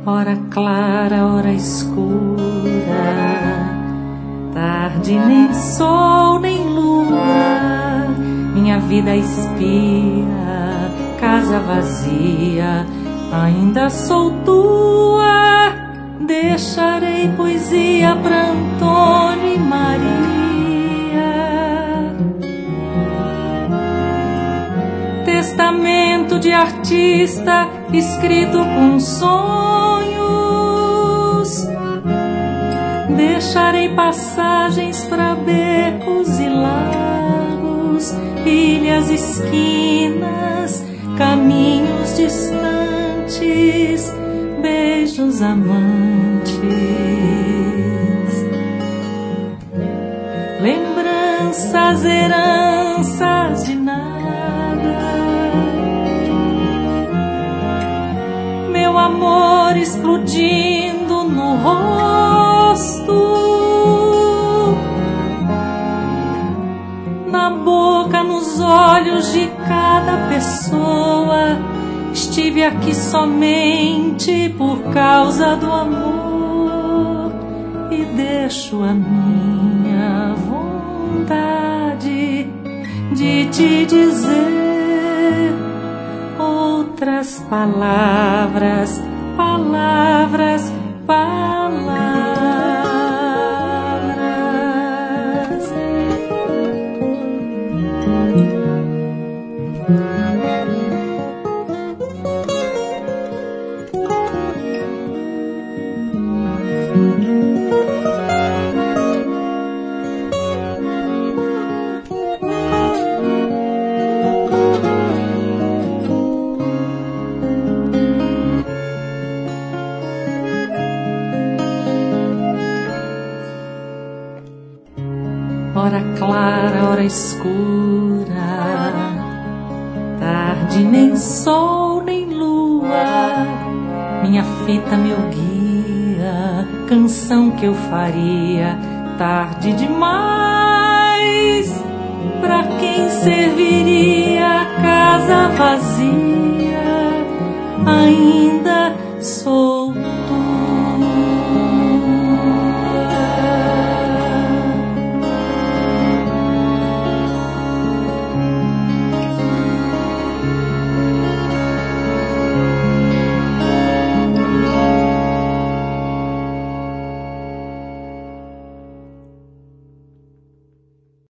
Hora clara, hora escura, tarde nem sol nem lua, minha vida espia, casa vazia, ainda sou tua. Deixarei poesia pra Antônio e Maria, testamento de artista escrito com sonhos. Deixarei passagens pra becos e lagos, ilhas, esquinas, caminhos distantes, beijos amantes, lembranças, heranças de nada. Meu amor explodindo no rosto, na boca, nos olhos de cada pessoa. Estive aqui somente por causa do amor e deixo a minha vontade de te dizer outras palavras, palavras, palavras. Hora clara, hora escura, tarde nem sol nem lua, minha fita, meu guia, canção que eu faria, tarde demais, pra quem serviria a casa vazia, ainda sou